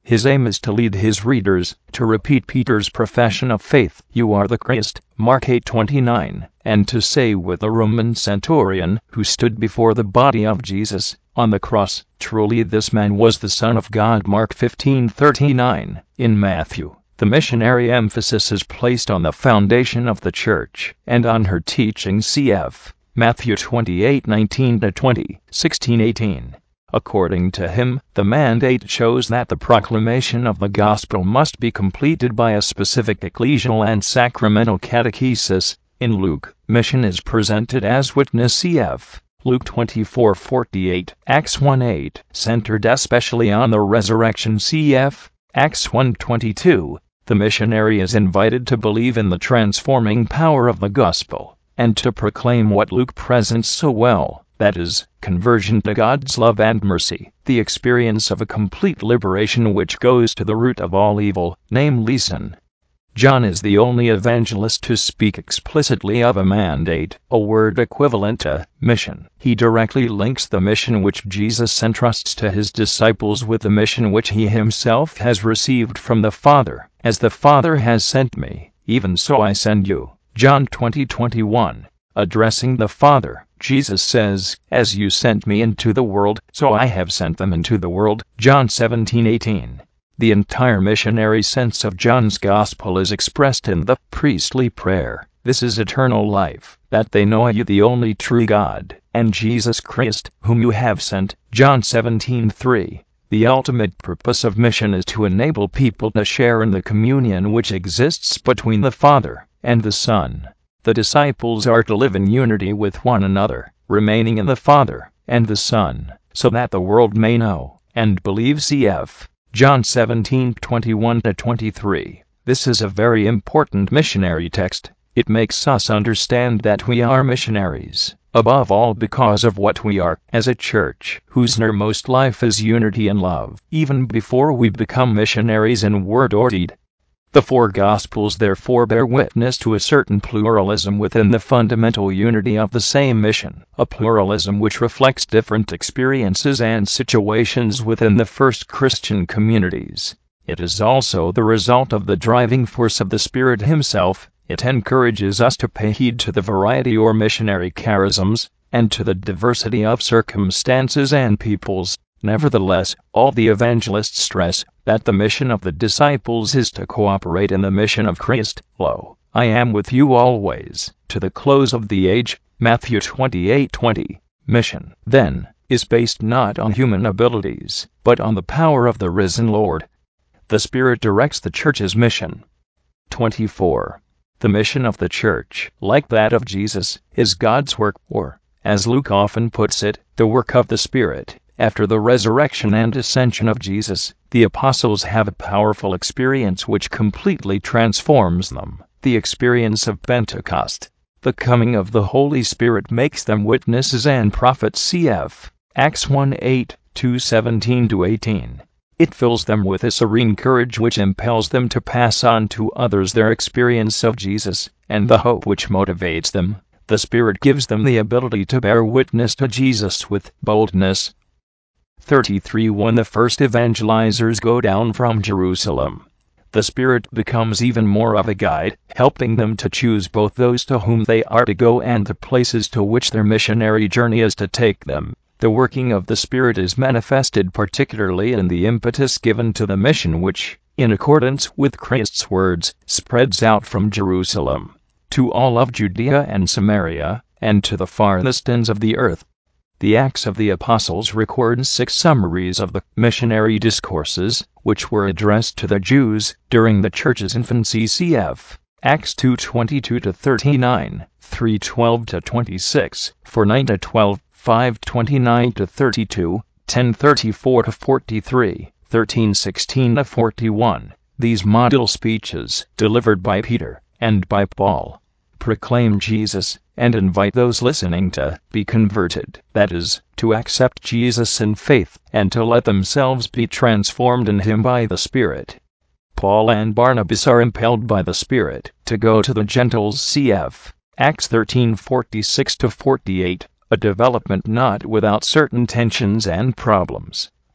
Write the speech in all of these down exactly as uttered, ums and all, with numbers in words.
His aim is to lead his readers to repeat Peter's profession of faith, "You are the Christ," Mark eight twenty-nine, and to say with the Roman centurion who stood before the body of Jesus on the cross, "Truly this man was the Son of God," Mark fifteen thirty-nine. In Matthew, the missionary emphasis is placed on the foundation of the church and on her teaching, cf. Matthew twenty-eight nineteen to twenty, sixteen eighteen. According to him, the mandate shows that the proclamation of the gospel must be completed by a specific ecclesial and sacramental catechesis. In Luke, mission is presented as witness, cf. Luke twenty-four forty-eight, Acts one eight, centered especially on the resurrection, cf. Acts one twenty-two. The missionary is invited to believe in the transforming power of the gospel, and to proclaim what Luke presents so well, that is, conversion to God's love and mercy, the experience of a complete liberation which goes to the root of all evil, namely sin. John is the only evangelist to speak explicitly of a mandate, a word equivalent to mission. He directly links the mission which Jesus entrusts to his disciples with the mission which he himself has received from the Father. "As the Father has sent me, even so I send you." John twenty twenty-one. Addressing the Father, Jesus says, "As you sent me into the world, so I have sent them into the world." John seventeen eighteen. The entire missionary sense of John's Gospel is expressed in the priestly prayer, "This is eternal life, that they know you, the only true God, and Jesus Christ, whom you have sent." John seventeen three. The ultimate purpose of mission is to enable people to share in the communion which exists between the Father and the Son. The disciples are to live in unity with one another, remaining in the Father and the Son, so that the world may know and believe, cf. John seventeen twenty-one to twenty-three. This is a very important missionary text. It makes us understand that we are missionaries, above all because of what we are, as a church whose innermost life is unity and love, even before we become missionaries in word or deed. The four Gospels therefore bear witness to a certain pluralism within the fundamental unity of the same mission, a pluralism which reflects different experiences and situations within the first Christian communities. It is also the result of the driving force of the Spirit himself. It encourages us to pay heed to the variety or missionary charisms, and to the diversity of circumstances and peoples. Nevertheless, all the evangelists stress that the mission of the disciples is to cooperate in the mission of Christ. "Lo, I am with you always, to the close of the age." Matthew twenty-eight twenty. Mission, then, is based not on human abilities, but on the power of the risen Lord. The Spirit directs the church's mission. twenty-four. The mission of the church, like that of Jesus, is God's work, or, as Luke often puts it, the work of the Spirit. After the resurrection and ascension of Jesus, the apostles have a powerful experience which completely transforms them, the experience of Pentecost. The coming of the Holy Spirit makes them witnesses and prophets, cf. Acts one eight, two seventeen to eighteen. It fills them with a serene courage which impels them to pass on to others their experience of Jesus, and the hope which motivates them. The Spirit gives them the ability to bear witness to Jesus with boldness. thirty-three. When the first evangelizers go down from Jerusalem, the Spirit becomes even more of a guide, helping them to choose both those to whom they are to go and the places to which their missionary journey is to take them. The working of the Spirit is manifested particularly in the impetus given to the mission which, in accordance with Christ's words, spreads out from Jerusalem to all of Judea and Samaria, and to the farthest ends of the earth. The Acts of the Apostles records six summaries of the missionary discourses, which were addressed to the Jews during the church's infancy, cf. Acts two twenty-two to thirty-nine, three twelve to twenty-six, four nine to twelve, five twenty-nine to thirty-two, ten thirty-four to forty-three, thirteen sixteen to forty-one. These model speeches, delivered by Peter and by Paul, proclaim Jesus and invite those listening to be converted, that is, to accept Jesus in faith and to let themselves be transformed in him by the Spirit. Paul and Barnabas are impelled by the Spirit to go to the Gentiles, cf. Acts thirteen forty-six to forty-eight, a development not without certain tensions and problems.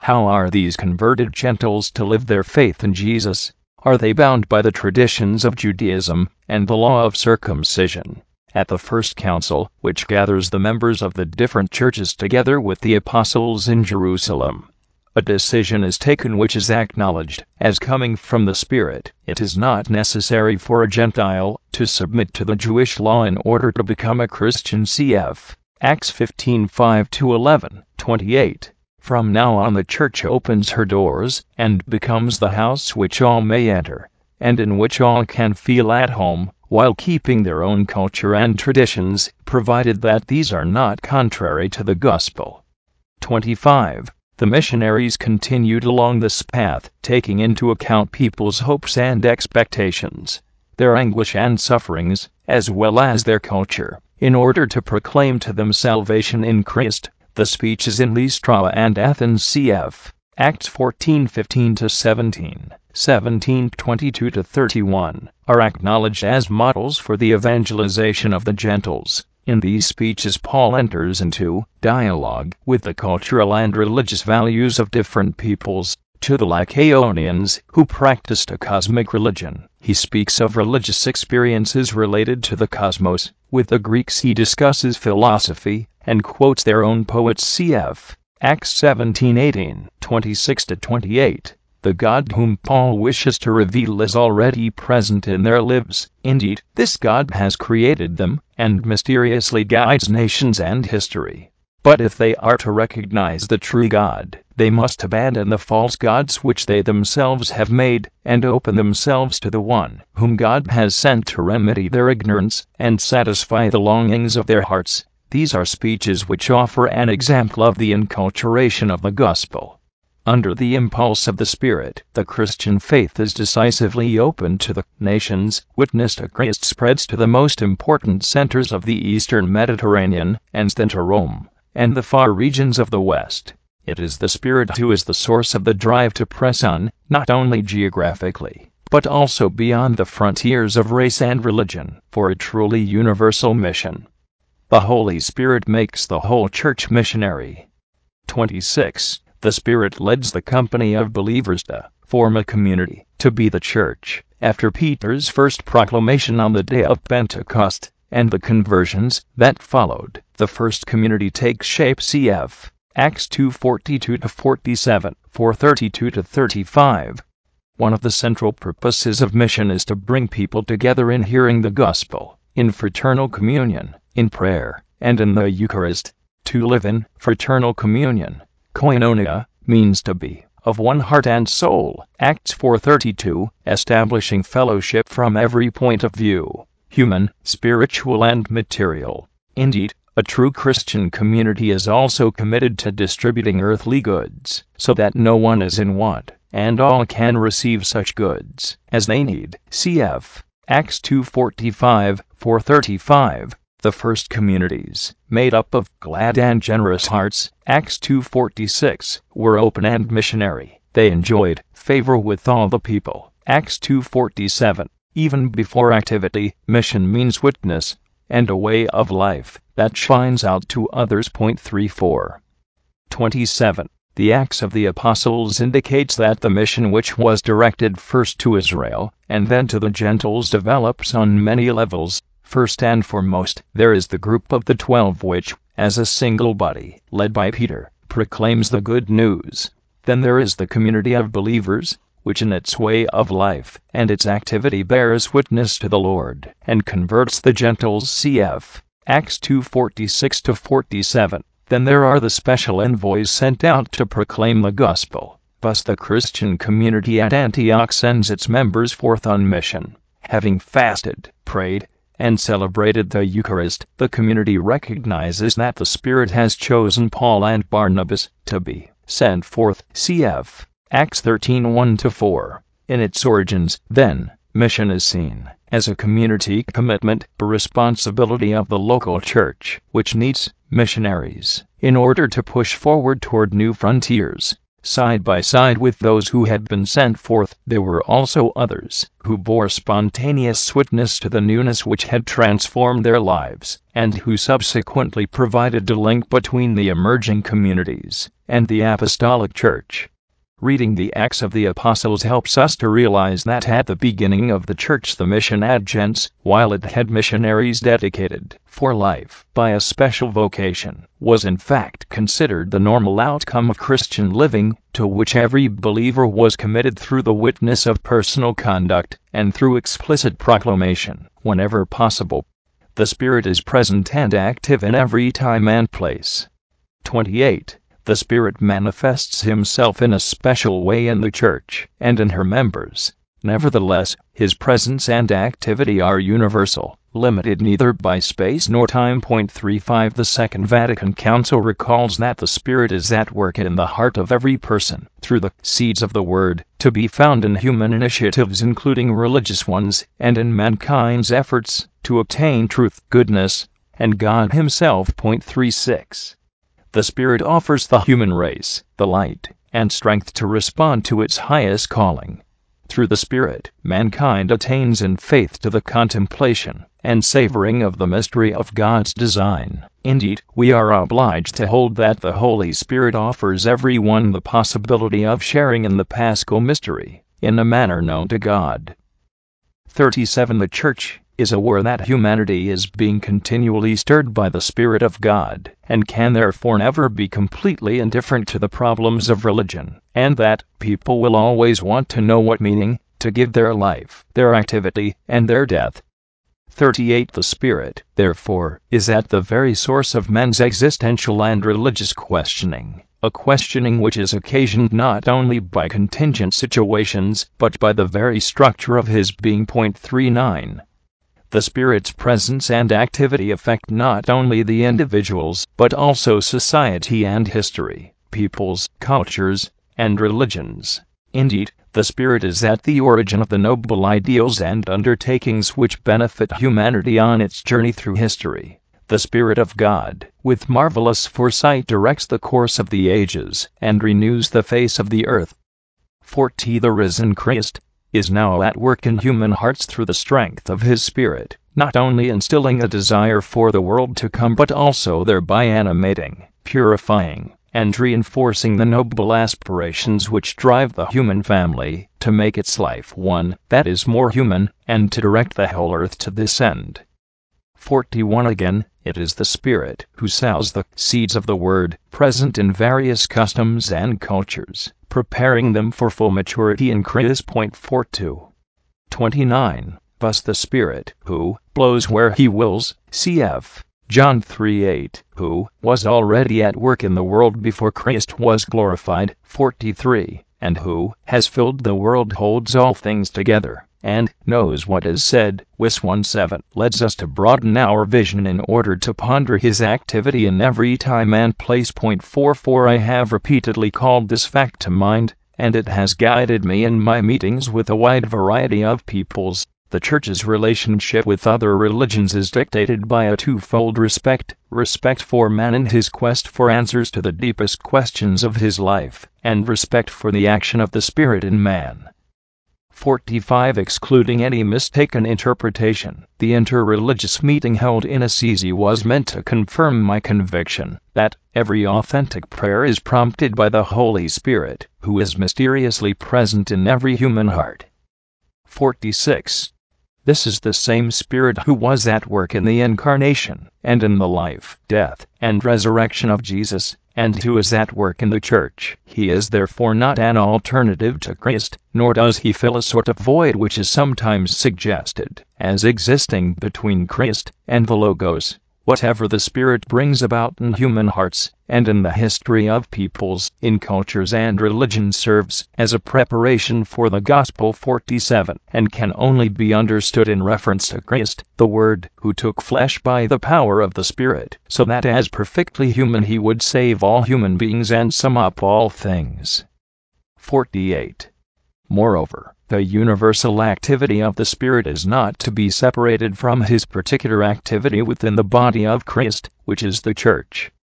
How are these converted Gentiles to live their faith in Jesus? Are they bound by the traditions of Judaism and the law of circumcision? At the First Council, which gathers the members of the different churches together with the apostles in Jerusalem, a decision is taken which is acknowledged as coming from the Spirit. It is not necessary for a Gentile to submit to the Jewish law in order to become a Christian. Cf. Acts fifteen five to eleven twenty-eight. From now on the church opens her doors and becomes the house which all may enter, and in which all can feel at home, while keeping their own culture and traditions, provided that these are not contrary to the gospel. twenty-five. The missionaries continued along this path, taking into account people's hopes and expectations, their anguish and sufferings, as well as their culture, in order to proclaim to them salvation in Christ. The speeches in Lystra and Athens. Cf. Acts fourteen fifteen to seventeen, seventeen twenty-two to thirty-one, are acknowledged as models for the evangelization of the Gentiles. In these speeches Paul enters into dialogue with the cultural and religious values of different peoples. To the Lycaonians, who practiced a cosmic religion, he speaks of religious experiences related to the cosmos. With the Greeks he discusses philosophy, and quotes their own poets. Cf. Acts seventeen eighteen, twenty-six to twenty-eight. The God whom Paul wishes to reveal is already present in their lives. Indeed, this God has created them, and mysteriously guides nations and history. But if they are to recognize the true God, they must abandon the false gods which they themselves have made, and open themselves to the one whom God has sent to remedy their ignorance and satisfy the longings of their hearts. These are speeches which offer an example of the enculturation of the gospel. Under the impulse of the Spirit, the Christian faith is decisively open to the nations. Witness to Christ spreads to the most important centers of the eastern Mediterranean, and then to Rome and the far regions of the West. It is the Spirit who is the source of the drive to press on, not only geographically, but also beyond the frontiers of race and religion, for a truly universal mission. The Holy Spirit makes the whole church missionary. twenty-six. The Spirit leads the company of believers to form a community, to be the church. After Peter's first proclamation on the day of Pentecost, and the conversions that followed, the first community takes shape. Cf. Acts two forty-two to forty-seven, four thirty-two to thirty-five. One of the central purposes of mission is to bring people together in hearing the gospel, in fraternal communion, in prayer, and in the Eucharist. To live in fraternal communion, koinonia, means to be of one heart and soul. Acts four thirty-two, establishing fellowship from every point of view, human, spiritual and material. Indeed, a true Christian community is also committed to distributing earthly goods, so that no one is in want, and all can receive such goods as they need. Cf. Acts two forty-five, four thirty-five. The first communities, made up of glad and generous hearts, Acts two forty-six, were open and missionary. They enjoyed favor with all the people, Acts two forty-seven. Even before activity, mission means witness, and a way of life that shines out to others. thirty-four. twenty-seven. The Acts of the Apostles indicates that the mission which was directed first to Israel, and then to the Gentiles, develops on many levels. First and foremost, there is the group of the twelve which, as a single body, led by Peter, proclaims the good news. Then there is the community of believers, which in its way of life and its activity bears witness to the Lord, and converts the Gentiles. Cf. Acts two forty-six to forty-seven. Then there are the special envoys sent out to proclaim the gospel. Thus the Christian community at Antioch sends its members forth on mission. Having fasted, prayed, and celebrated the Eucharist, the community recognizes that the Spirit has chosen Paul and Barnabas to be sent forth. Cf. Acts thirteen one to four. In its origins, then, mission is seen as a community commitment, a responsibility of the local church, which needs missionaries in order to push forward toward new frontiers. Side by side with those who had been sent forth, there were also others who bore spontaneous witness to the newness which had transformed their lives, and who subsequently provided a link between the emerging communities and the apostolic church. Reading the Acts of the Apostles helps us to realize that at the beginning of the church the mission agents, while it had missionaries dedicated for life by a special vocation, was in fact considered the normal outcome of Christian living, to which every believer was committed through the witness of personal conduct and through explicit proclamation, whenever possible. The Spirit is present and active in every time and place. twenty-eight. The Spirit manifests Himself in a special way in the Church and in her members. Nevertheless, His presence and activity are universal, limited neither by space nor time. thirty-five The Second Vatican Council recalls that the Spirit is at work in the heart of every person, through the seeds of the Word, to be found in human initiatives including religious ones, and in mankind's efforts to obtain truth, goodness, and God Himself. thirty-six The Spirit offers the human race the light and strength to respond to its highest calling. Through the Spirit, mankind attains in faith to the contemplation and savoring of the mystery of God's design. Indeed, we are obliged to hold that the Holy Spirit offers everyone the possibility of sharing in the Paschal mystery, in a manner known to God. thirty-seven The Church is aware that humanity is being continually stirred by the Spirit of God, and can therefore never be completely indifferent to the problems of religion, and that people will always want to know what meaning to give their life, their activity, and their death. thirty-eight The Spirit, therefore, is at the very source of men's existential and religious questioning, a questioning which is occasioned not only by contingent situations, but by the very structure of his being. thirty-nine The Spirit's presence and activity affect not only the individuals, but also society and history, peoples, cultures, and religions. Indeed, the Spirit is at the origin of the noble ideals and undertakings which benefit humanity on its journey through history. The Spirit of God, with marvelous foresight, directs the course of the ages and renews the face of the earth. forty The risen Christ is now at work in human hearts through the strength of His Spirit, not only instilling a desire for the world to come but also thereby animating, purifying, and reinforcing the noble aspirations which drive the human family to make its life one that is more human, and to direct the whole earth to this end. forty-one Again, it is the Spirit who sows the seeds of the Word, present in various customs and cultures, preparing them for full maturity in Christ. forty-two twenty-nine Thus the Spirit, who blows where He wills, cf. John three eight, who was already at work in the world before Christ was glorified, forty-three, and who has filled the world, holds all things together, and knows what is said, Wis one seven, leads us to broaden our vision in order to ponder His activity in every time and place. forty-four I have repeatedly called this fact to mind, and it has guided me in my meetings with a wide variety of peoples. The Church's relationship with other religions is dictated by a twofold respect, respect for man in his quest for answers to the deepest questions of his life, and respect for the action of the Spirit in man. forty-five Excluding any mistaken interpretation, the interreligious meeting held in Assisi was meant to confirm my conviction that every authentic prayer is prompted by the Holy Spirit, who is mysteriously present in every human heart. forty-six This is the same Spirit who was at work in the Incarnation, and in the life, death, and resurrection of Jesus, and who is at work in the Church. He is therefore not an alternative to Christ, nor does He fill a sort of void which is sometimes suggested as existing between Christ and the Logos. Whatever the Spirit brings about in human hearts, and in the history of peoples, in cultures and religions, serves as a preparation for the gospel. forty-seven And can only be understood in reference to Christ, the Word, who took flesh by the power of the Spirit, so that as perfectly human He would save all human beings and sum up all things. forty-eight Moreover, the universal activity of the Spirit is not to be separated from His particular activity within the body of Christ, which is the Church.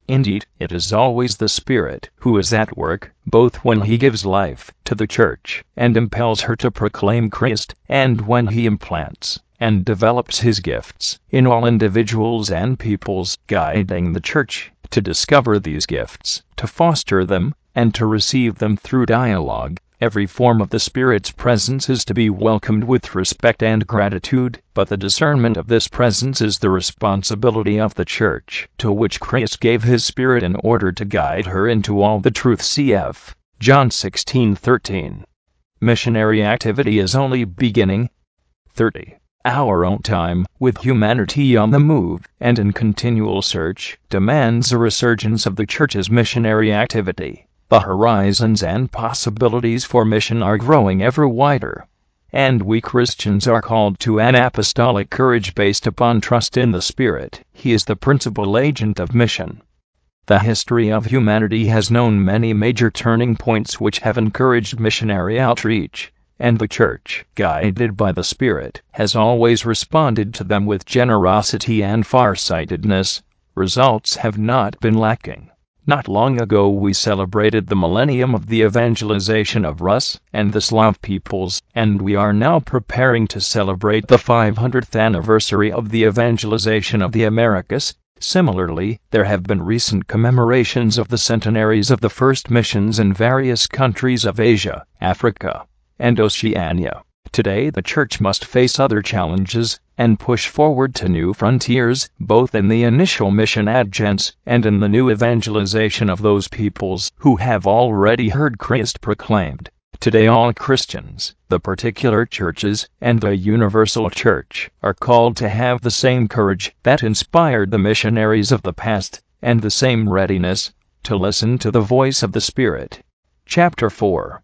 Indeed, it is always the Spirit who is at work, both when He gives life to the church and impels her to proclaim Christ, and when He implants and develops His gifts in all individuals and peoples, guiding the church to discover these gifts, to foster them, and to receive them through dialogue. Every form of the Spirit's presence is to be welcomed with respect and gratitude, but the discernment of this presence is the responsibility of the church, to which Christ gave His Spirit in order to guide her into all the truth. Cf. John sixteen thirteen. Missionary activity is only beginning. thirty. Our own time, with humanity on the move and in continual search, demands a resurgence of the church's missionary activity. The horizons and possibilities for mission are growing ever wider, and we Christians are called to an apostolic courage based upon trust in the Spirit. He is the principal agent of mission. The history of humanity has known many major turning points which have encouraged missionary outreach, and the Church, guided by the Spirit, has always responded to them with generosity and farsightedness. Results have not been lacking. Not long ago we celebrated the millennium of the evangelization of Rus and the Slav peoples, and we are now preparing to celebrate the five hundredth anniversary of the evangelization of the Americas. Similarly, there have been recent commemorations of the centenaries of the first missions in various countries of Asia, Africa, and Oceania. Today the Church must face other challenges and push forward to new frontiers, both in the initial mission adgents and in the new evangelization of those peoples who have already heard Christ proclaimed. Today all Christians, the particular churches, and the universal church are called to have the same courage that inspired the missionaries of the past, and the same readiness to listen to the voice of the Spirit. Chapter four.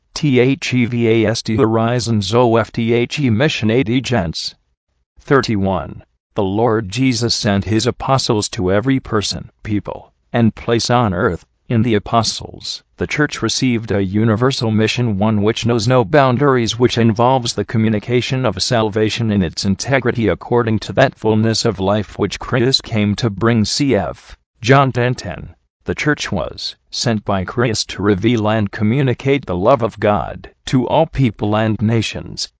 THEVAST Horizons O F T H E Mission Agents. thirty-one. The Lord Jesus sent His apostles to every person, people, and place on earth. In the apostles, the Church received a universal mission, one which knows no boundaries, which involves the communication of salvation in its integrity according to that fullness of life which Christ came to bring. Cf. John ten ten. The Church was sent by Christ to reveal and communicate the love of God to all people and nations.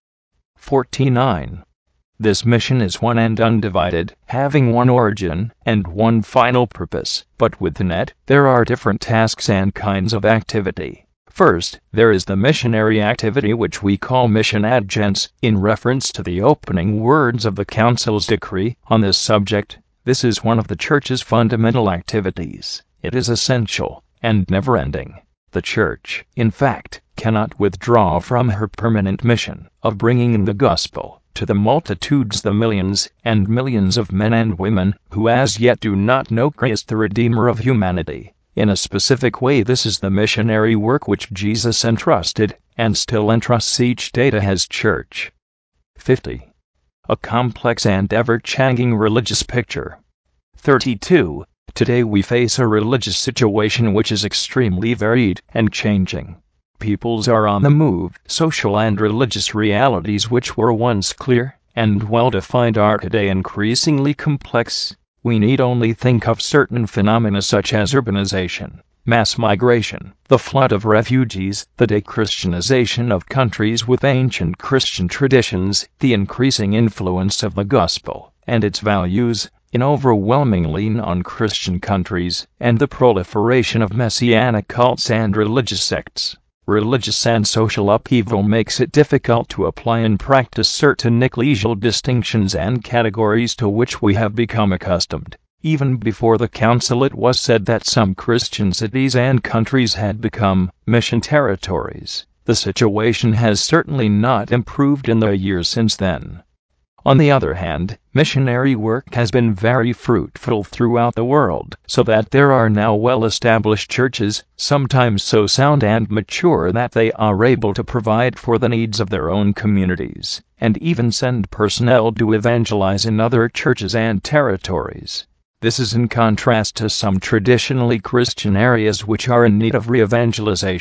forty-nine. This mission is one and undivided, having one origin and one final purpose, but within it, there are different tasks and kinds of activity. First, there is the missionary activity which we call mission adgents, in reference to the opening words of the Council's decree on this subject. This is one of the Church's fundamental activities. It is essential and never-ending. The Church, in fact, cannot withdraw from her permanent mission of bringing the gospel to the multitudes, the millions and millions of men and women who as yet do not know Christ, the Redeemer of humanity. In a specific way, this is the missionary work which Jesus entrusted and still entrusts each day to His Church. fifty. A complex and ever-changing religious picture. thirty-two. Today we face a religious situation which is extremely varied and changing. Peoples are on the move. Social and religious realities which were once clear and well-defined are today increasingly complex. We need only think of certain phenomena such as urbanization, mass migration, the flood of refugees, the de-Christianization of countries with ancient Christian traditions, the increasing influence of the gospel and its values in overwhelmingly non-Christian countries, and the proliferation of messianic cults and religious sects. Religious and social upheaval makes it difficult to apply and practice certain ecclesial distinctions and categories to which we have become accustomed. Even before the Council it was said that some Christian cities and countries had become mission territories. The situation has certainly not improved in the years since then. On the other hand, missionary work has been very fruitful throughout the world, so that there are now well-established churches, sometimes so sound and mature that they are able to provide for the needs of their own communities, and even send personnel to evangelize in other churches and territories. This is in contrast to some traditionally Christian areas which are in need of re-evangelization,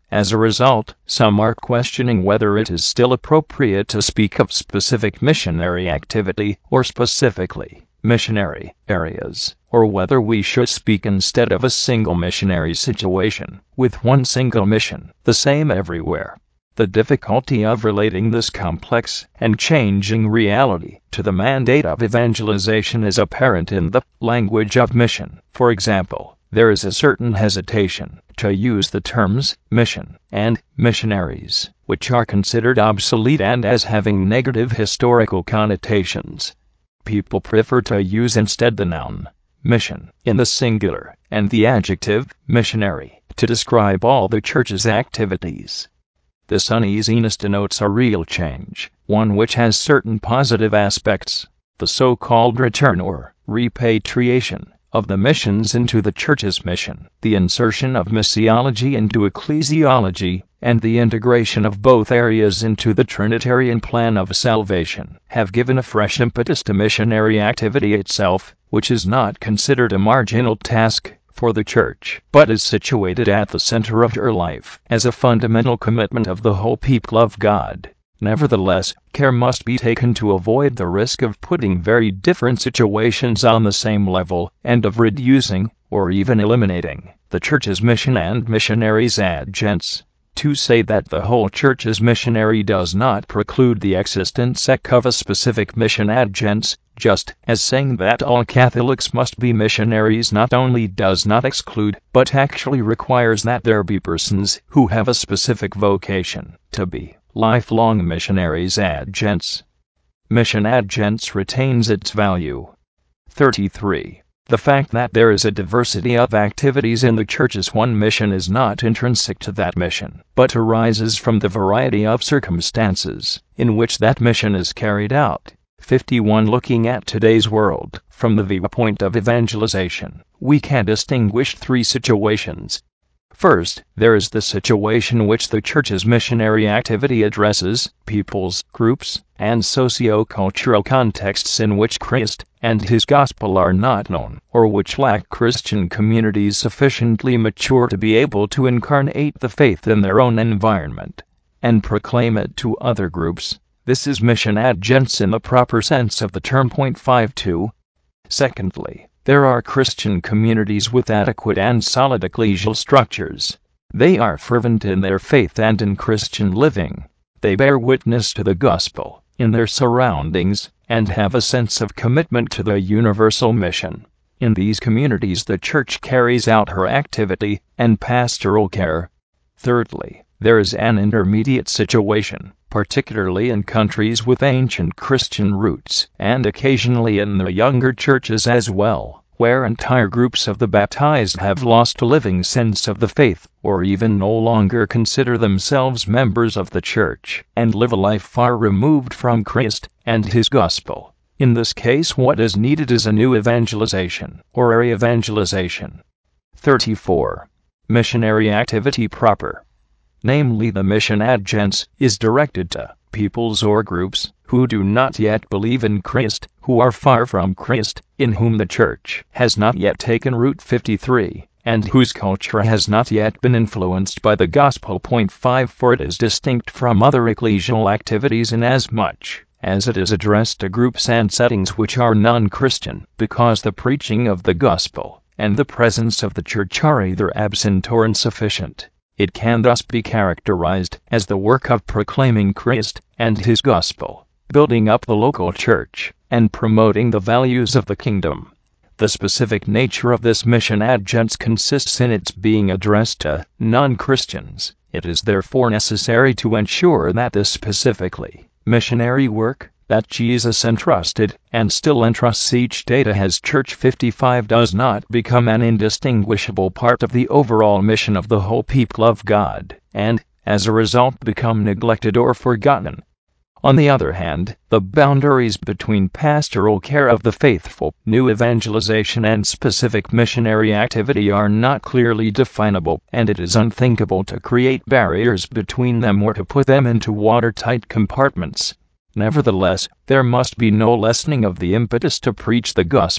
As a result, some are questioning whether it is still appropriate to speak of specific missionary activity, or specifically, missionary areas, or whether we should speak instead of a single missionary situation, with one single mission, the same everywhere. The difficulty of relating this complex and changing reality to the mandate of evangelization is apparent in the language of mission. For example, there is a certain hesitation to use the terms mission and missionaries, which are considered obsolete and as having negative historical connotations. People prefer to use instead the noun mission in the singular and the adjective missionary to describe all the church's activities. This uneasiness denotes a real change, one which has certain positive aspects. The so-called return or repatriation of the missions into the church's mission, the insertion of missiology into ecclesiology, and the integration of both areas into the Trinitarian plan of salvation, have given a fresh impetus to missionary activity itself, which is not considered a marginal task for the church, but is situated at the center of her life as a fundamental commitment of the whole people of God. Nevertheless, care must be taken to avoid the risk of putting very different situations on the same level, and of reducing, or even eliminating, the church's mission and missionaries' adjuncts. To say that the whole church is missionary does not preclude the existence of a specific mission adjuncts, just as saying that all Catholics must be missionaries not only does not exclude, but actually requires that there be persons who have a specific vocation to be lifelong missionaries adjuncts. Mission adjuncts retains its value. thirty-three. The fact that there is a diversity of activities in the church's one mission is not intrinsic to that mission, but arises from the variety of circumstances in which that mission is carried out. fifty-one. Looking at today's world from the viewpoint of evangelization, we can distinguish three situations. First, there is the situation which the church's missionary activity addresses, peoples, groups, and socio-cultural contexts in which Christ and his gospel are not known, or which lack Christian communities sufficiently mature to be able to incarnate the faith in their own environment and proclaim it to other groups. This is mission adjuncts in the proper sense of the term. fifty-two. Secondly, there are Christian communities with adequate and solid ecclesial structures. They are fervent in their faith and in Christian living. They bear witness to the gospel in their surroundings, and have a sense of commitment to the universal mission. In these communities the church carries out her activity and pastoral care. Thirdly, there is an intermediate situation, particularly in countries with ancient Christian roots, and occasionally in the younger churches as well, where entire groups of the baptized have lost a living sense of the faith, or even no longer consider themselves members of the church, and live a life far removed from Christ and his gospel. In this case, what is needed is a new evangelization, or re-evangelization. thirty-four. Missionary activity proper, namely the mission adjuncts, is directed to peoples or groups who do not yet believe in Christ, who are far from Christ, in whom the church has not yet taken root. fifty-three. And whose culture has not yet been influenced by the gospel. five. For it is distinct from other ecclesial activities inasmuch as it is addressed to groups and settings which are non-Christian, because the preaching of the gospel and the presence of the church are either absent or insufficient. It can thus be characterized as the work of proclaiming Christ and his gospel, building up the local church, and promoting the values of the kingdom. The specific nature of this mission adjuncts consists in its being addressed to non-Christians. It is therefore necessary to ensure that this specifically missionary work that Jesus entrusted and still entrusts each day to his church. fifty-five. Does not become an indistinguishable part of the overall mission of the whole people of God, and, as a result, become neglected or forgotten. On the other hand, the boundaries between pastoral care of the faithful, new evangelization, and specific missionary activity are not clearly definable, and it is unthinkable to create barriers between them or to put them into watertight compartments. Nevertheless, there must be no lessening of the impetus to preach the gospel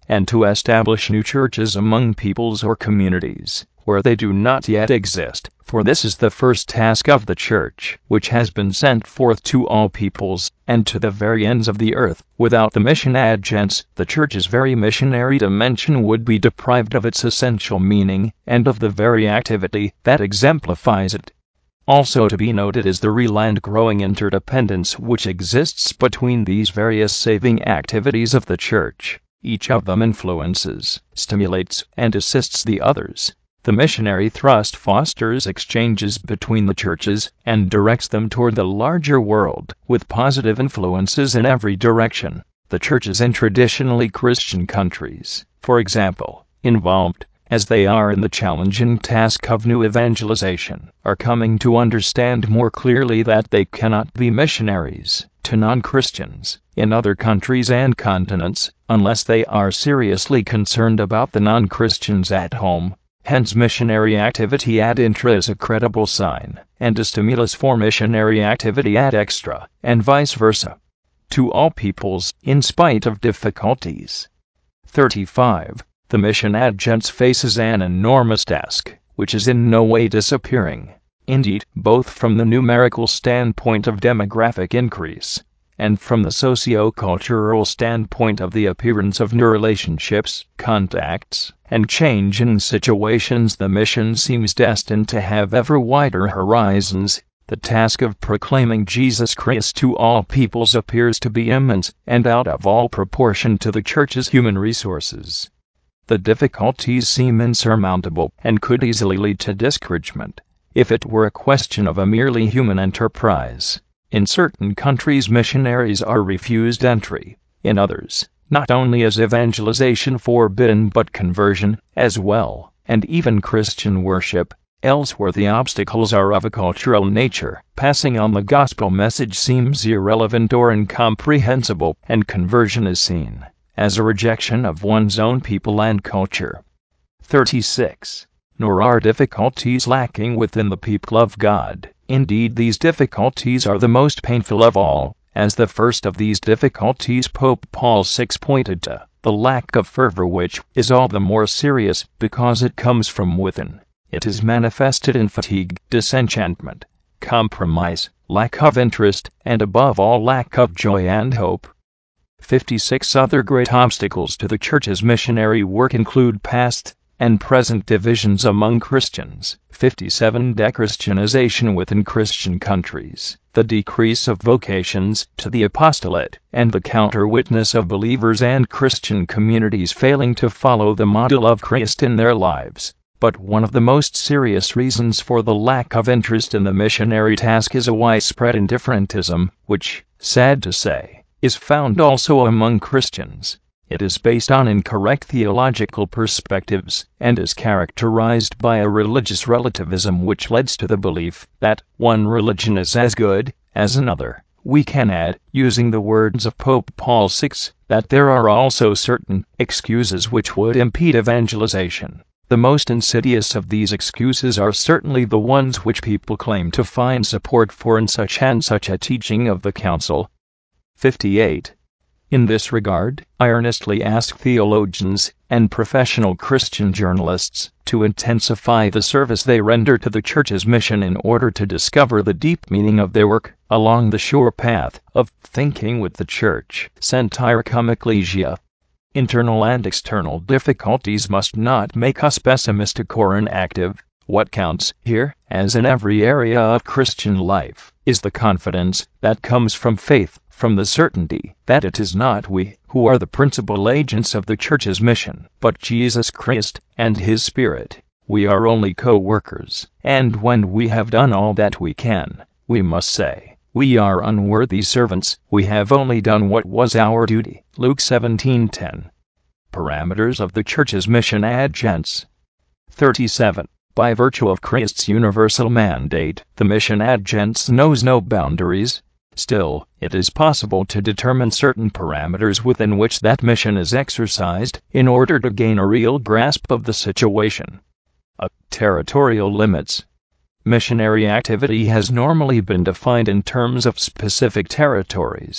and to establish new churches among peoples or communities where they do not yet exist, for this is the first task of the Church, which has been sent forth to all peoples, and to the very ends of the earth. Without the mission agents, the Church's very missionary dimension would be deprived of its essential meaning, and of the very activity that exemplifies it. Also to be noted is the real and growing interdependence which exists between these various saving activities of the Church. Each of them influences, stimulates, and assists the others. The missionary thrust fosters exchanges between the churches and directs them toward the larger world, with positive influences in every direction. The churches in traditionally Christian countries, for example, involved, as they are in the challenging task of new evangelization, are coming to understand more clearly that they cannot be missionaries to non-Christians in other countries and continents unless they are seriously concerned about the non-Christians at home. Hence missionary activity ad intra is a credible sign, and a stimulus for missionary activity ad extra, and vice versa. To all peoples, in spite of difficulties. thirty-five. The mission agents faces an enormous task, which is in no way disappearing. Indeed, both from the numerical standpoint of demographic increase, and from the socio-cultural standpoint of the appearance of new relationships, contacts, and changing situations, the mission seems destined to have ever wider horizons. The task of proclaiming Jesus Christ to all peoples appears to be immense, and out of all proportion to the Church's human resources. The difficulties seem insurmountable, and could easily lead to discouragement, if it were a question of a merely human enterprise. In certain countries missionaries are refused entry, in others, not only is evangelization forbidden but conversion, as well, and even Christian worship. Elsewhere the obstacles are of a cultural nature. Passing on the gospel message seems irrelevant or incomprehensible, and conversion is seen as a rejection of one's own people and culture. thirty-six. Nor are difficulties lacking within the people of God. Indeed, these difficulties are the most painful of all. As the first of these difficulties, Pope Paul the Sixth pointed to the lack of fervor, which is all the more serious because it comes from within. It is manifested in fatigue, disenchantment, compromise, lack of interest, and above all lack of joy and hope. fifty-six. Other great obstacles to the Church's missionary work include past and present divisions among Christians. fifty-seven. Dechristianization within Christian countries, the decrease of vocations to the apostolate, and the counter-witness of believers and Christian communities failing to follow the model of Christ in their lives. But one of the most serious reasons for the lack of interest in the missionary task is a widespread indifferentism, which, sad to say, is found also among Christians. It is based on incorrect theological perspectives, and is characterized by a religious relativism which leads to the belief that one religion is as good as another. We can add, using the words of Pope Paul the Sixth, that there are also certain excuses which would impede evangelization. The most insidious of these excuses are certainly the ones which people claim to find support for in such and such a teaching of the Council. fifty-eight. In this regard, I earnestly ask theologians and professional Christian journalists to intensify the service they render to the Church's mission in order to discover the deep meaning of their work along the sure path of thinking with the Church. Satiricum Ecclesia. Internal and external difficulties must not make us pessimistic or inactive. What counts here, as in every area of Christian life, is the confidence that comes from faith, from the certainty that it is not we who are the principal agents of the Church's mission, but Jesus Christ and His Spirit. We are only co-workers, and when we have done all that we can, we must say, we are unworthy servants, we have only done what was our duty. Luke seventeen ten. Parameters of the Church's mission agents. thirty-seven. By virtue of Christ's universal mandate, the mission agents knows no boundaries. Still, it is possible to determine certain parameters within which that mission is exercised, in order to gain a real grasp of the situation. A. Territorial limits. Missionary activity has normally been defined in terms of specific territories.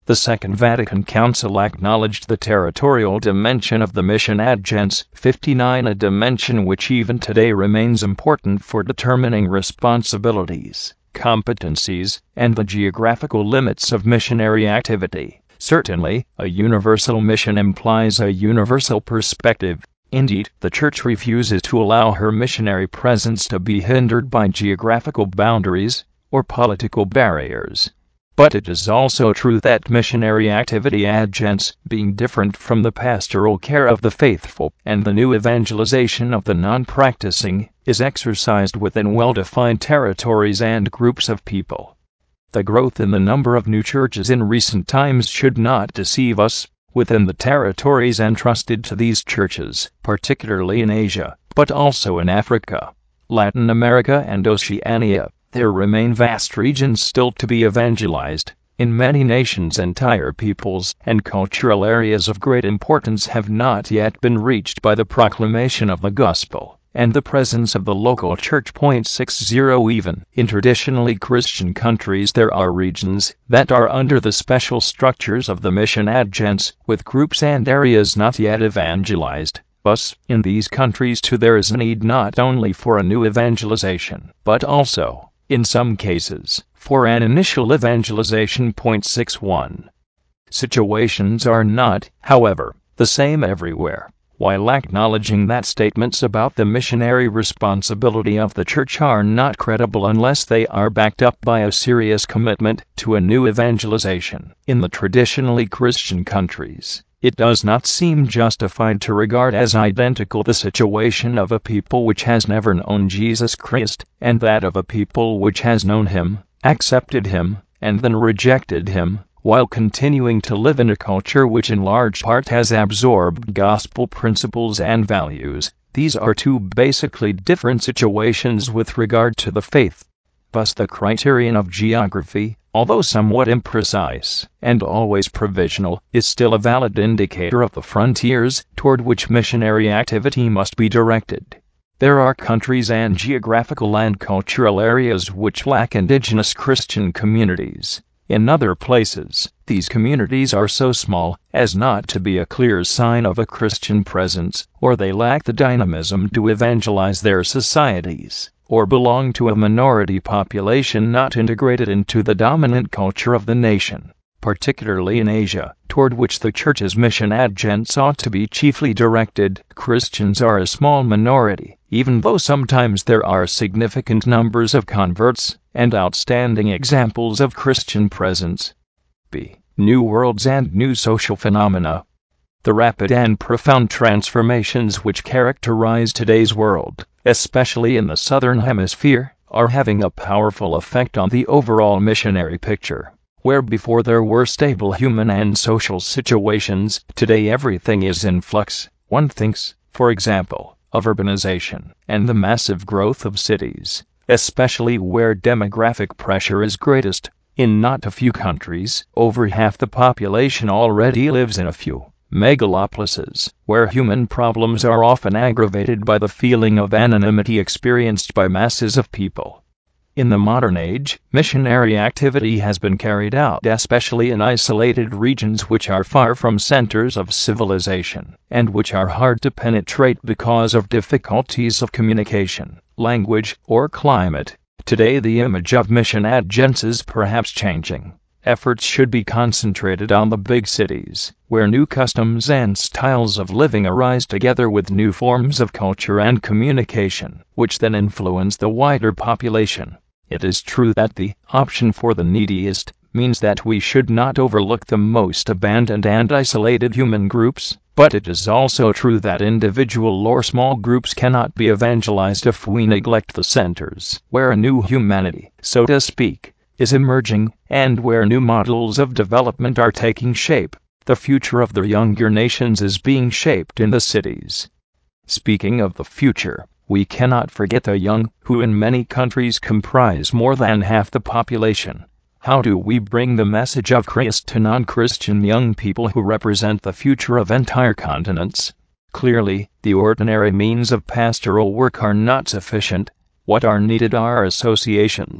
The Second Vatican Council acknowledged the territorial dimension of the mission ad gens fifty-nine, a dimension which even today remains important for determining responsibilities, competencies, and the geographical limits of missionary activity. Certainly, a universal mission implies a universal perspective. Indeed, the Church refuses to allow her missionary presence to be hindered by geographical boundaries or political barriers. But it is also true that missionary activity ad gens, being different from the pastoral care of the faithful and the new evangelization of the non-practicing, is exercised within well-defined territories and groups of people. The growth in the number of new churches in recent times should not deceive us. Within the territories entrusted to these churches, particularly in Asia, but also in Africa, Latin America and Oceania, there remain vast regions still to be evangelized. In many nations, entire peoples and cultural areas of great importance have not yet been reached by the proclamation of the gospel and the presence of the local church. sixty Even in traditionally Christian countries, there are regions that are under the special structures of the mission ad gens, with groups and areas not yet evangelized. Thus, in these countries too there is a need not only for a new evangelization, but also, in some cases, for an initial evangelization. sixty-one Situations are not, however, the same everywhere. While acknowledging that statements about the missionary responsibility of the Church are not credible unless they are backed up by a serious commitment to a new evangelization, in the traditionally Christian countries, it does not seem justified to regard as identical the situation of a people which has never known Jesus Christ, and that of a people which has known Him, accepted Him, and then rejected Him, while continuing to live in a culture which in large part has absorbed gospel principles and values. These are two basically different situations with regard to the faith. Thus the criterion of geography, although somewhat imprecise and always provisional, is still a valid indicator of the frontiers toward which missionary activity must be directed. There are countries and geographical and cultural areas which lack indigenous Christian communities. In other places, these communities are so small as not to be a clear sign of a Christian presence, or they lack the dynamism to evangelize their societies, or belong to a minority population not integrated into the dominant culture of the nation. Particularly in Asia, toward which the Church's mission ad gens ought to be chiefly directed, Christians are a small minority, even though sometimes there are significant numbers of converts and outstanding examples of Christian presence. B. New worlds and new social phenomena. The rapid and profound transformations which characterize today's world, especially in the Southern Hemisphere, are having a powerful effect on the overall missionary picture. Where before there were stable human and social situations, today everything is in flux. One thinks, for example, of urbanization and the massive growth of cities, especially where demographic pressure is greatest. In not a few countries, over half the population already lives in a few megalopolises, where human problems are often aggravated by the feeling of anonymity experienced by masses of people. In the modern age, missionary activity has been carried out especially in isolated regions which are far from centers of civilization, and which are hard to penetrate because of difficulties of communication, language, or climate. Today the image of mission ad gens is perhaps changing. Efforts should be concentrated on the big cities, where new customs and styles of living arise together with new forms of culture and communication, which then influence the wider population. It is true that the option for the neediest means that we should not overlook the most abandoned and isolated human groups, but it is also true that individual or small groups cannot be evangelized if we neglect the centers where a new humanity, so to speak, is emerging, and where new models of development are taking shape. The future of the younger nations is being shaped in the cities. Speaking of the future, we cannot forget the young, who in many countries comprise more than half the population. How do we bring the message of Christ to non-Christian young people who represent the future of entire continents? Clearly, the ordinary means of pastoral work are not sufficient. What are needed are associations,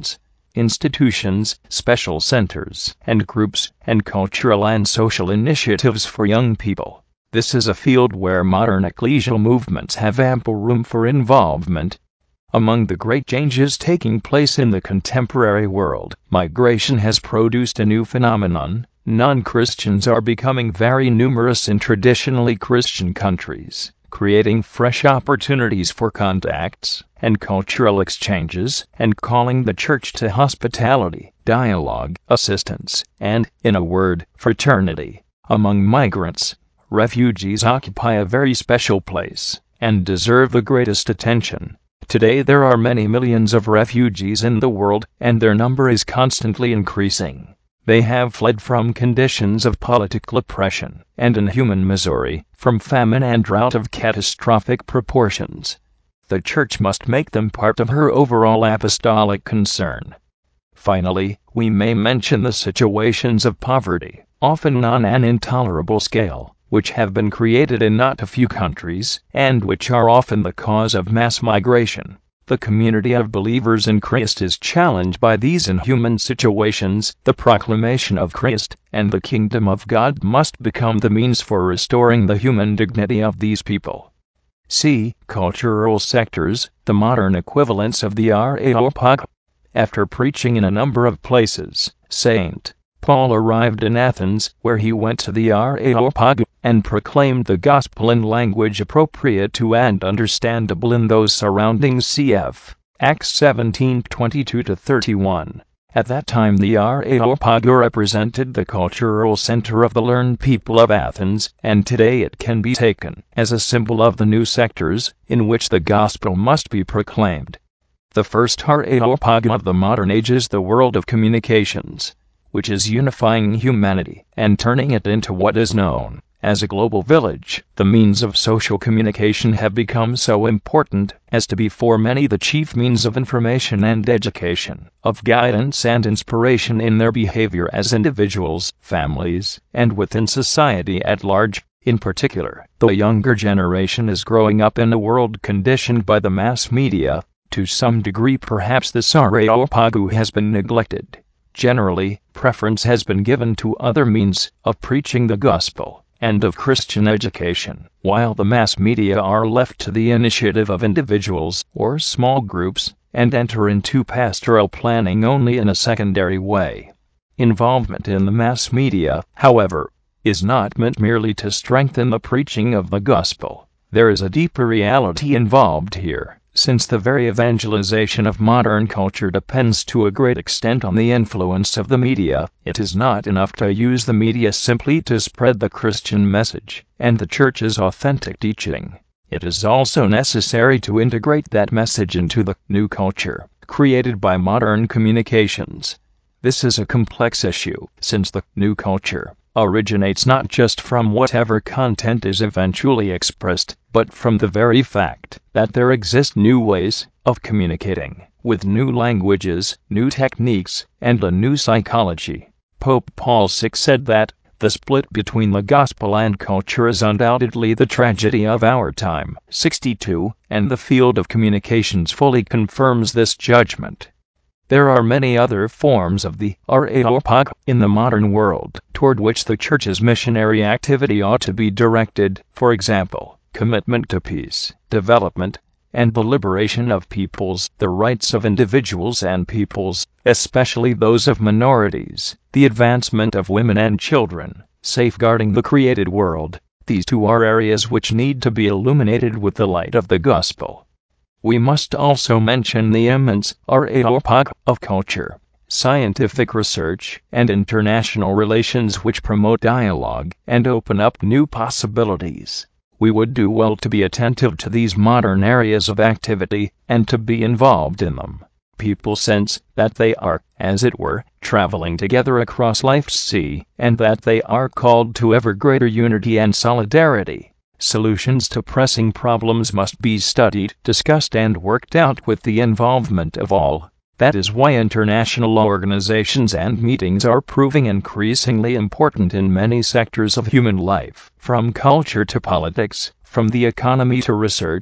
institutions, special centers, and groups, and cultural and social initiatives for young people. This is a field where modern ecclesial movements have ample room for involvement. Among the great changes taking place in the contemporary world, migration has produced a new phenomenon. Non-Christians are becoming very numerous in traditionally Christian countries, creating fresh opportunities for contacts and cultural exchanges, and calling the church to hospitality, dialogue, assistance, and, in a word, fraternity. Among migrants, refugees occupy a very special place, and deserve the greatest attention. Today there are many millions of refugees in the world, and their number is constantly increasing. They have fled from conditions of political oppression and inhuman misery, from famine and drought of catastrophic proportions. The Church must make them part of her overall apostolic concern. Finally, we may mention the situations of poverty, often on an intolerable scale, which have been created in not a few countries, and which are often the cause of mass migration. The community of believers in Christ is challenged by these inhuman situations. The proclamation of Christ and the kingdom of God must become the means for restoring the human dignity of these people. See cultural sectors, the modern equivalents of the Areopag. After preaching in a number of places, Saint Paul arrived in Athens, where he went to the Areopag and proclaimed the gospel in language appropriate to and understandable in those surroundings. Cf. Acts seventeen twenty-two to thirty-one. At that time the Areopag represented the cultural center of the learned people of Athens, and today it can be taken as a symbol of the new sectors in which the gospel must be proclaimed. The first Areopag of the modern age is the world of communications, which is unifying humanity and turning it into what is known as a global village. The means of social communication have become so important as to be for many the chief means of information and education, of guidance and inspiration in their behavior as individuals, families, and within society at large. In particular, the younger generation is growing up in a world conditioned by the mass media. To some degree perhaps this Areopag has been neglected. Generally, preference has been given to other means of preaching the gospel and of Christian education, while the mass media are left to the initiative of individuals or small groups, and enter into pastoral planning only in a secondary way. Involvement in the mass media, however, is not meant merely to strengthen the preaching of the gospel. There is a deeper reality involved here. Since the very evangelization of modern culture depends to a great extent on the influence of the media, it is not enough to use the media simply to spread the Christian message and the Church's authentic teaching. It is also necessary to integrate that message into the new culture created by modern communications. This is a complex issue, since the new culture originates not just from whatever content is eventually expressed, but from the very fact that there exist new ways of communicating, with new languages, new techniques, and a new psychology. Pope Paul the Sixth said that the split between the gospel and culture is undoubtedly the tragedy of our time. sixty-two, and the field of communications fully confirms this judgment. There are many other forms of the Areopag in the modern world toward which the Church's missionary activity ought to be directed, for example, commitment to peace, development, and the liberation of peoples, the rights of individuals and peoples, especially those of minorities, the advancement of women and children, safeguarding the created world. These two are areas which need to be illuminated with the light of the gospel. We must also mention the immense Areopag of culture, scientific research, and international relations which promote dialogue and open up new possibilities. We would do well to be attentive to these modern areas of activity and to be involved in them. People sense that they are, as it were, traveling together across life's sea, and that they are called to ever greater unity and solidarity. Solutions to pressing problems must be studied, discussed, and worked out with the involvement of all. That is why international organizations and meetings are proving increasingly important in many sectors of human life, from culture to politics, from the economy to research.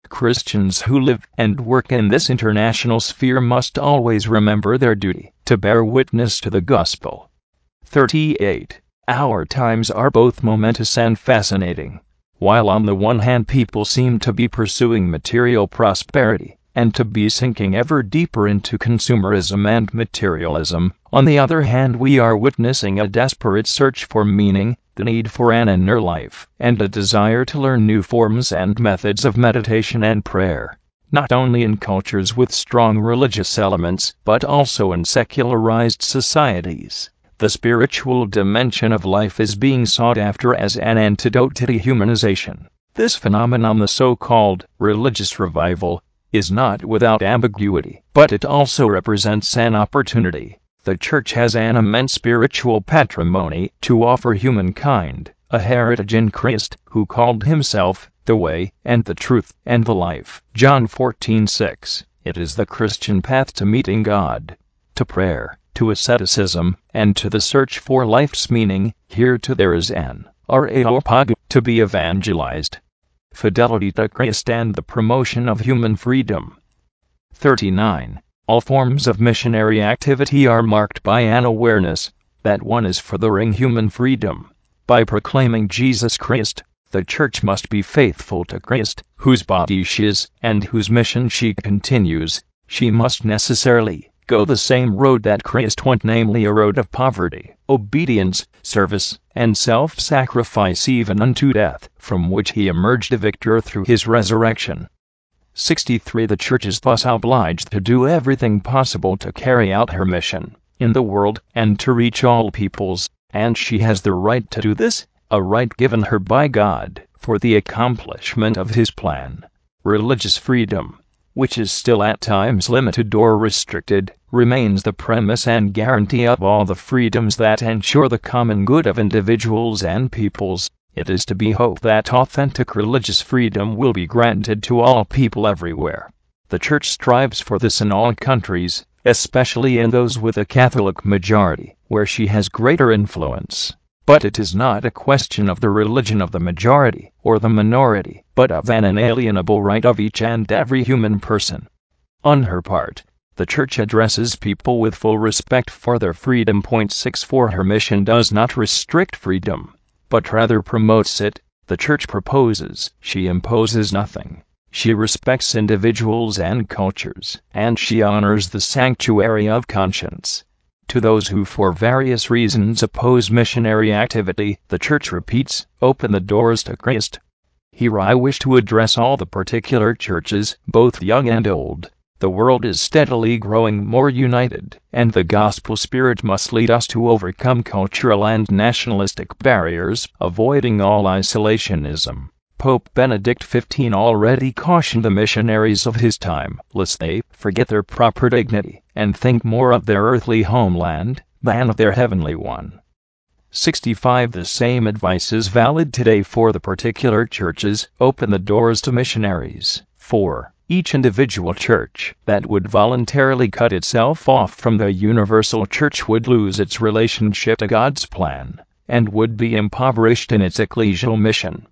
Christians who live and work in this international sphere must always remember their duty to bear witness to the gospel. thirty-eight. Our times are both momentous and fascinating. While on the one hand people seem to be pursuing material prosperity, and to be sinking ever deeper into consumerism and materialism, on the other hand we are witnessing a desperate search for meaning, the need for an inner life, and a desire to learn new forms and methods of meditation and prayer, not only in cultures with strong religious elements, but also in secularized societies. The spiritual dimension of life is being sought after as an antidote to dehumanization. This phenomenon, the so-called religious revival, is not without ambiguity, but it also represents an opportunity. The Church has an immense spiritual patrimony to offer humankind, a heritage in Christ, who called himself the way, and the truth, and the life. John fourteen six. It is the Christian path to meeting God, to prayer, to asceticism, and to the search for life's meaning. Here too there is an areopag to be evangelized. Fidelity to Christ and the promotion of human freedom. thirty-nine. All forms of missionary activity are marked by an awareness that one is furthering human freedom. By proclaiming Jesus Christ, the Church must be faithful to Christ, whose body she is, and whose mission she continues. She must necessarily go the same road that Christ went, namely a road of poverty, obedience, service, and self-sacrifice even unto death, from which he emerged a victor through his resurrection. sixty-three. The Church is thus obliged to do everything possible to carry out her mission in the world and to reach all peoples, and she has the right to do this, a right given her by God for the accomplishment of his plan. Religious freedom, which is still at times limited or restricted, remains the premise and guarantee of all the freedoms that ensure the common good of individuals and peoples. It is to be hoped that authentic religious freedom will be granted to all people everywhere. The Church strives for this in all countries, especially in those with a Catholic majority, where she has greater influence. But it is not a question of the religion of the majority or the minority, but of an inalienable right of each and every human person. On her part, the Church addresses people with full respect for their freedom. sixty-four. Her mission does not restrict freedom, but rather promotes it. The Church proposes, she imposes nothing. She respects individuals and cultures, and she honors the sanctuary of conscience. To those who for various reasons oppose missionary activity, the Church repeats, open the doors to Christ. Here I wish to address all the particular churches, both young and old. The world is steadily growing more united, and the gospel spirit must lead us to overcome cultural and nationalistic barriers, avoiding all isolationism. Pope Benedict the fifteenth already cautioned the missionaries of his time, lest they forget their proper dignity, and think more of their earthly homeland than of their heavenly one. sixty-five. The same advice is valid today for the particular churches. Open the doors to missionaries. four. Each individual church that would voluntarily cut itself off from the universal church would lose its relationship to God's plan, and would be impoverished in its ecclesial mission.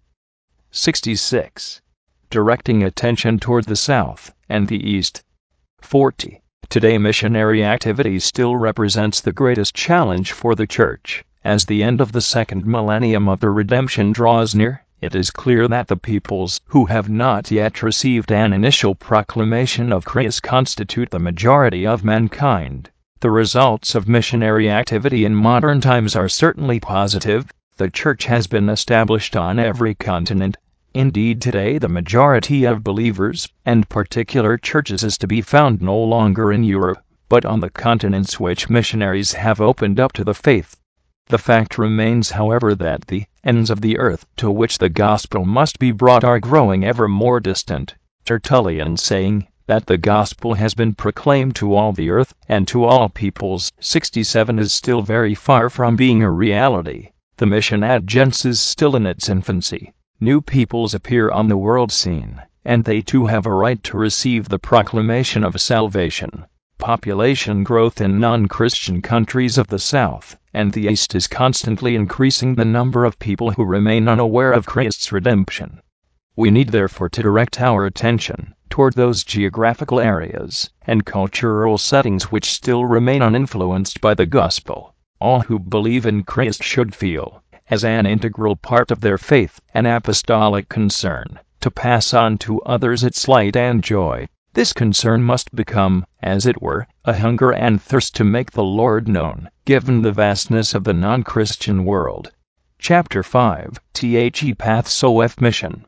sixty-six. Directing attention toward the South and the East. forty. Today missionary activity still represents the greatest challenge for the Church. As the end of the second millennium of the redemption draws near, it is clear that the peoples who have not yet received an initial proclamation of Christ constitute the majority of mankind. The results of missionary activity in modern times are certainly positive. The Church has been established on every continent. Indeed, today the majority of believers and particular churches is to be found no longer in Europe, but on the continents which missionaries have opened up to the faith. The fact remains, however, that the ends of the earth to which the gospel must be brought are growing ever more distant. Tertullian saying that the gospel has been proclaimed to all the earth and to all peoples. sixty-seven is still very far from being a reality. The mission ad gens is still in its infancy. New peoples appear on the world scene, and they too have a right to receive the proclamation of salvation. Population growth in non-Christian countries of the South and the East is constantly increasing the number of people who remain unaware of Christ's redemption. We need therefore to direct our attention toward those geographical areas and cultural settings which still remain uninfluenced by the gospel. All who believe in Christ should feel, as an integral part of their faith, an apostolic concern to pass on to others its light and joy. This concern must become, as it were, a hunger and thirst to make the Lord known, given the vastness of the non-Christian world. Chapter five, The Paths of Mission.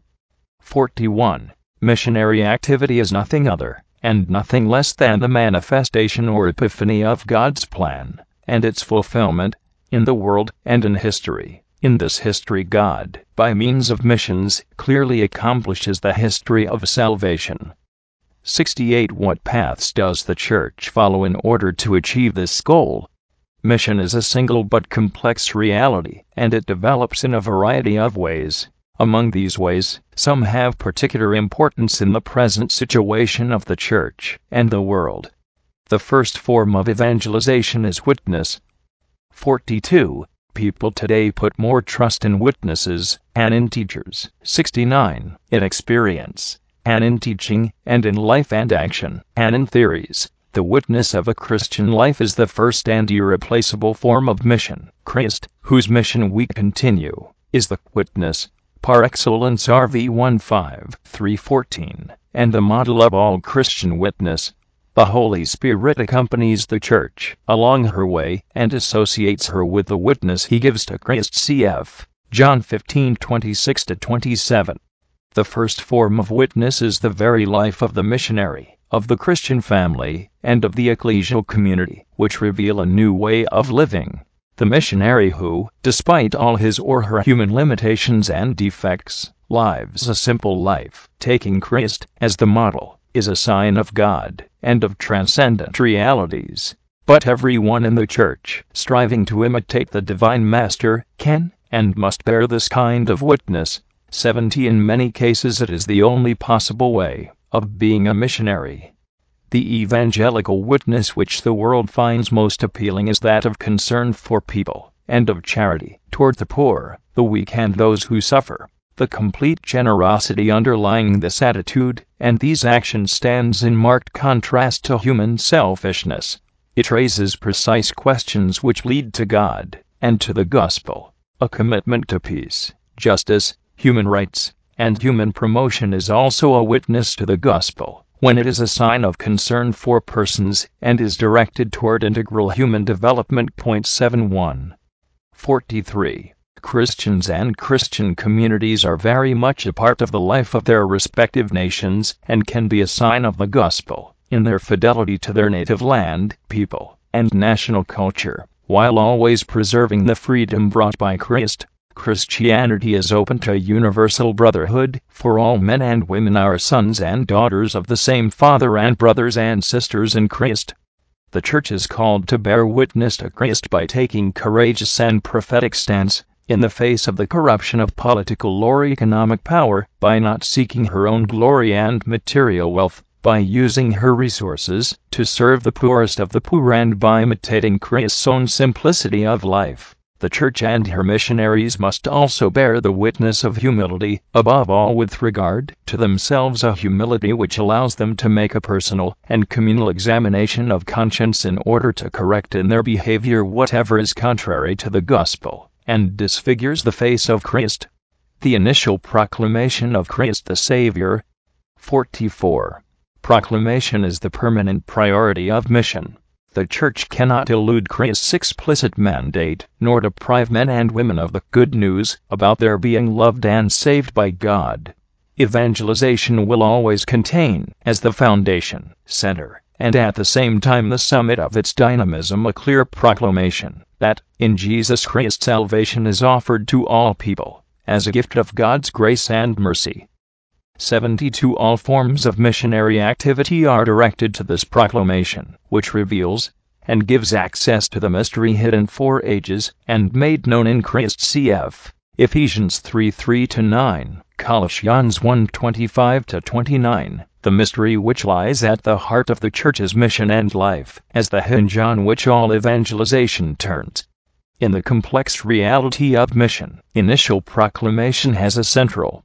forty-one. Missionary activity is nothing other, and nothing less than the manifestation or epiphany of God's plan, and its fulfillment, in the world and in history. In this history God, by means of missions, clearly accomplishes the history of salvation. sixty-eight. What paths does the Church follow in order to achieve this goal? Mission is a single but complex reality, and it develops in a variety of ways. Among these ways, some have particular importance in the present situation of the Church and the world. The first form of evangelization is witness. forty-two. People today put more trust in witnesses and in teachers. sixty-nine. In experience and in teaching, and in life and action, and in theories. The witness of a Christian life is the first and irreplaceable form of mission. Christ, whose mission we continue, is the witness par excellence R V fifteen, three fourteen, and the model of all Christian witness. The Holy Spirit accompanies the Church along her way and associates her with the witness he gives to Christ. Cf. John fifteen twenty-six to twenty-seven. The first form of witness is the very life of the missionary, of the Christian family, and of the ecclesial community, which reveal a new way of living. The missionary who, despite all his or her human limitations and defects, lives a simple life, taking Christ as the model, is a sign of God and of transcendent realities. But everyone in the Church, striving to imitate the Divine Master, can and must bear this kind of witness. seventy. In many cases it is the only possible way of being a missionary. The evangelical witness which the world finds most appealing is that of concern for people, and of charity toward the poor, the weak and those who suffer. The complete generosity underlying this attitude and these actions stands in marked contrast to human selfishness. It raises precise questions which lead to God and to the gospel. A commitment to peace, justice, human rights, and human promotion is also a witness to the gospel, when it is a sign of concern for persons and is directed toward integral human development. seventy-one. forty-three. Christians and Christian communities are very much a part of the life of their respective nations and can be a sign of the gospel in their fidelity to their native land, people, and national culture, while always preserving the freedom brought by Christ. Christianity is open to universal brotherhood, for all men and women are sons and daughters of the same Father and brothers and sisters in Christ. The Church is called to bear witness to Christ by taking courageous and prophetic stance in the face of the corruption of political or economic power, by not seeking her own glory and material wealth, by using her resources to serve the poorest of the poor, and by imitating Christ's own simplicity of life. The Church and her missionaries must also bear the witness of humility, above all with regard to themselves, a humility which allows them to make a personal and communal examination of conscience in order to correct in their behavior whatever is contrary to the gospel and disfigures the face of Christ. The initial proclamation of Christ the Savior. forty-four. Proclamation is the permanent priority of mission. The Church cannot elude Christ's explicit mandate, nor deprive men and women of the good news about their being loved and saved by God. Evangelization will always contain, as the foundation, center, and at the same time the summit of its dynamism, a clear proclamation that, in Jesus Christ, salvation is offered to all people, as a gift of God's grace and mercy. seventy-two. All forms of missionary activity are directed to this proclamation, which reveals and gives access to the mystery hidden for ages and made known in Christ. Cf. Ephesians three three to nine, Colossians one twenty-five to twenty-nine, the mystery which lies at the heart of the Church's mission and life, as the hinge on which all evangelization turns. In the complex reality of mission, initial proclamation has a central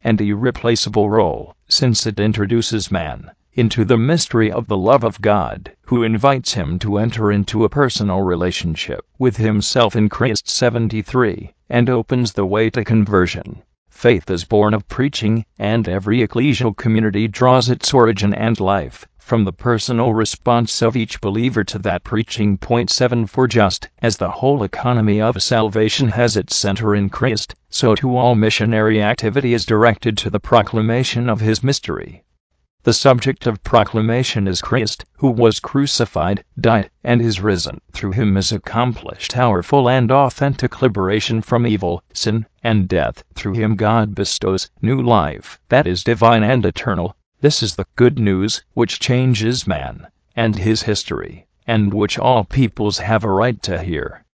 and irreplaceable role, since it introduces man into the mystery of the love of God, who invites him to enter into a personal relationship with himself in Christ seventy-three, and opens the way to conversion. Faith is born of preaching, and every ecclesial community draws its origin and life from the personal response of each believer to that preaching. Point seven For just as the whole economy of salvation has its center in Christ, so too all missionary activity is directed to the proclamation of his mystery. The subject of proclamation is Christ, who was crucified, died, and is risen. Through him is accomplished our full and authentic liberation from evil, sin, and death. Through him God bestows new life that is divine and eternal. This is the good news which changes man and his history, and which all peoples have a right to hear.